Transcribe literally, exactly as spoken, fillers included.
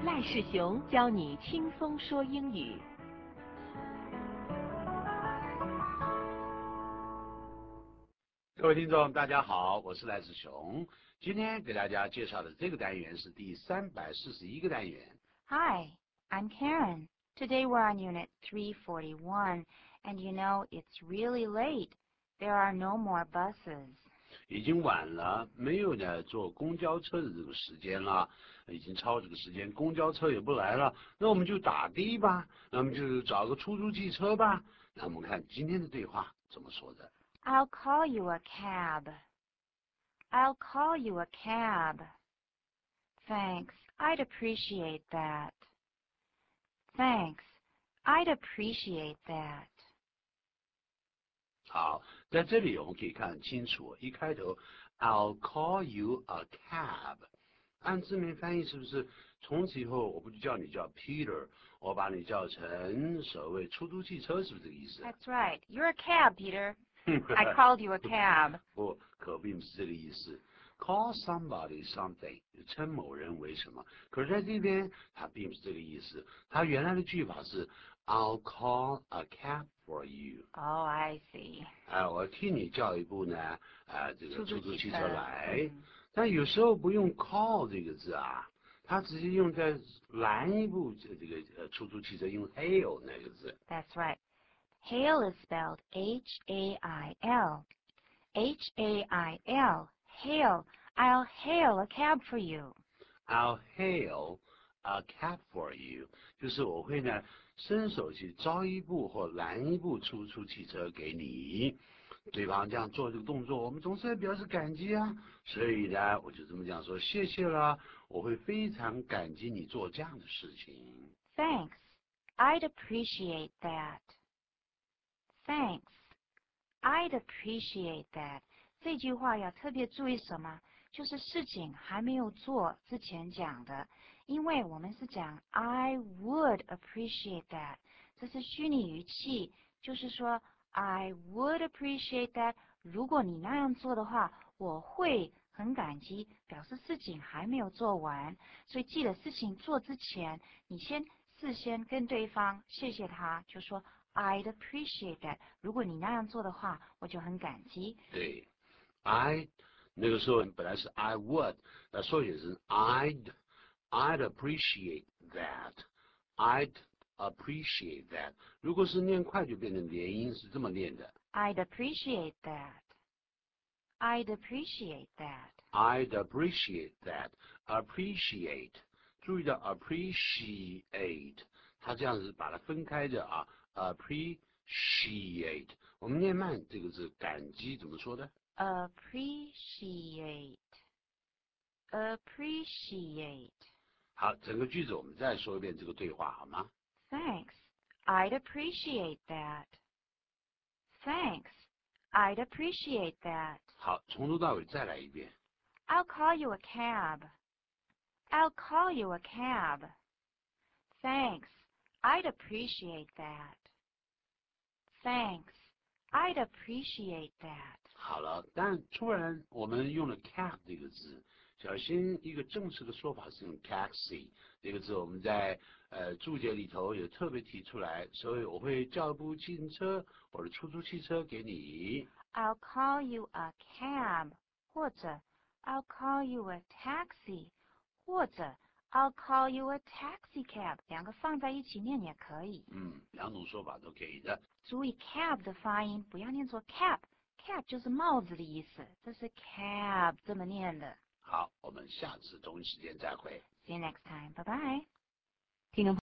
赖世雄教你轻松说英语。 各位听众，大家好，我是赖世雄。今天给大家介绍的这个单元是第三百四十一个单元。 Hi, I'm Karen. Today we're on Unit three forty-one, and you know it's really late. There are no more buses. 已经晚了，没有呢坐公交车的这个时间了，已经超这个时间，公交车也不来了，那我们就打的吧，那我们就找个出租汽车吧。那我们看今天的对话怎么说的。 I'll call you a cab. I'll call you a cab. Thanks, I'd appreciate that. Thanks, I'd appreciate that. 好，在这里我们可以看很清楚，一开头 I'll call you a cab， 按字面翻译是不是从此以后我不就叫你叫 Peter， 我把你叫成所谓出租汽车，是不是这个意思？ That's right. You're a cab, Peter. I called you a cab. 不，可并不是这个意思。Call somebody something， 称某人为什么？可是在这边它并不是这个意思，它原来的句法是 I'll call a cab for you。 Oh, I see. 啊、呃，我替你叫一部呢，啊、呃，这个出租汽车来。 嗯、 但有时候不用 call 这个字啊，它直接用在拦一部这个呃出租汽车，用 hail 那个字。 That's right. Hail is spelled H A I L. H A I L. Hail. I'll hail a cab for you. I'll hail a cab for you， 就是我会呢伸手去招一部或拦一部出租汽车给你。对方这样做这个动作，我们总是要表示感激啊，所以呢，我就这么讲说，谢谢啦，我会非常感激你做这样的事情。 Thanks. I'd appreciate that. Thanks. I'd appreciate that. 这句话要特别注意什么？就是事情还没有做之前讲的，因为我们是讲 I would appreciate that， 这是虚拟语气，就是说 I would appreciate that， 如果你那样做的话，我会很感激，表示事情还没有做完，所以记得事情做之前，你先事先跟对方谢谢他，就说 I'd appreciate that， 如果你那样做的话，我就很感激。 对 I 那个时候本来是 I would， 那缩写是 I'd I'd appreciate that I'd appreciate that， 如果是念快就变成连音，是这么念的 I'd appreciate that. I'd appreciate that. I'd appreciate that appreciate， 注意到 appreciate 它这样子把它分开的啊 appreciate， 我们念慢这个字感激怎么说的？ Appreciate. Appreciate. 好，整个句子我们再说一遍这个对话好吗？ Thanks. I'd appreciate that. Thanks. I'd appreciate that. 好，从头到尾再来一遍。 I'll call you a cab. I'll call you a cab. Thanks. I'd appreciate that. Thanks. I'd appreciate that. 好了，但突然我们用了 cab 这个字，小心一个正式的说法是用 taxi 这个字，我们在呃注解里头也特别提出来，所以我会叫一部自行车或者出租汽车给你。 I'll call you a cab, 或者 I'll call you a taxi, 或者 I'll call you a taxi cab， 两个放在一起念也可以。 嗯，两种说法都可以的。 注意 cab 的发音，不要念作 cap，cap 就是帽子的意思，这是 cab 这么念的。 好，我们下次同一时间再会。 See you next time. Bye bye. 听众